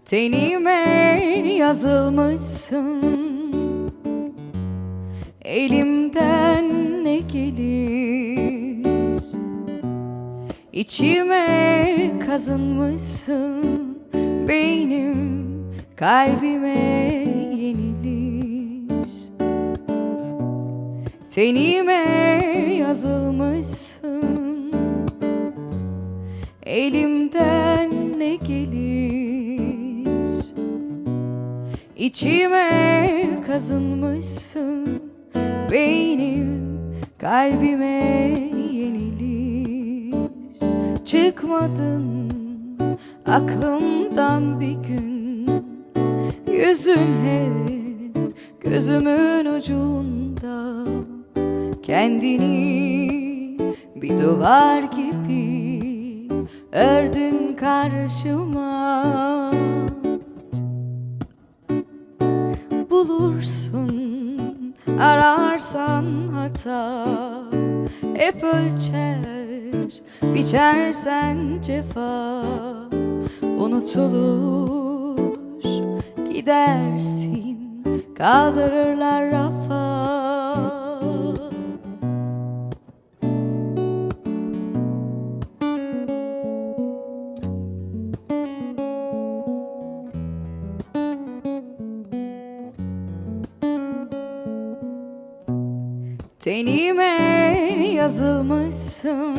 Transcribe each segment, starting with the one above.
Tenime yazılmışsın, elimden ne gelir? İçime kazınmışsın, beynim kalbime yenilir. Tenime yazılmışsın, elimden ne gelir? İçime kazınmışsın, beynim kalbime yenilir. Çıkmadın aklımdan bir gün, yüzün hep gözümün ucunda. Kendini bir duvar gibi ördün karşıma. Bulursun ararsan hata, hep ölçer biçersen cefa. Unutulur gidersin, kaldırırlar rafa. Tenime yazılmışsın,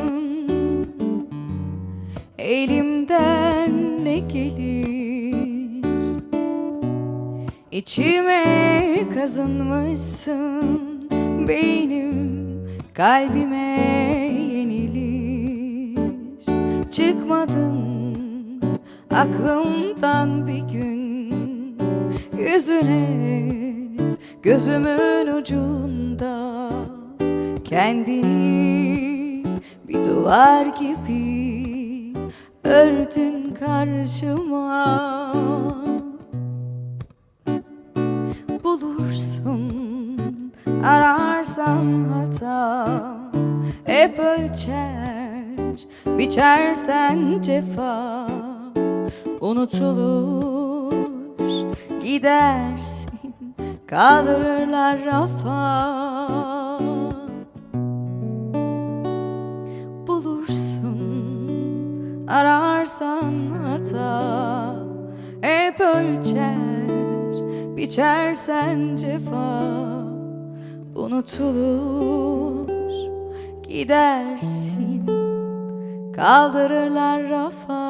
elimden ne gelir? İçime kazınmışsın, beynim kalbime yenilir. Çıkmadın aklımdan bir gün, yüzüne gözümün ucunda. Kendini bir duvar gibi ördün karşıma. Bulursun ararsan hata, hep ölçer biçersen cefa. Unutulur gidersin, kaldırırlar rafa. Ararsan hata, hep ölçer biçersen cefa. Unutulur gidersin, kaldırırlar rafa.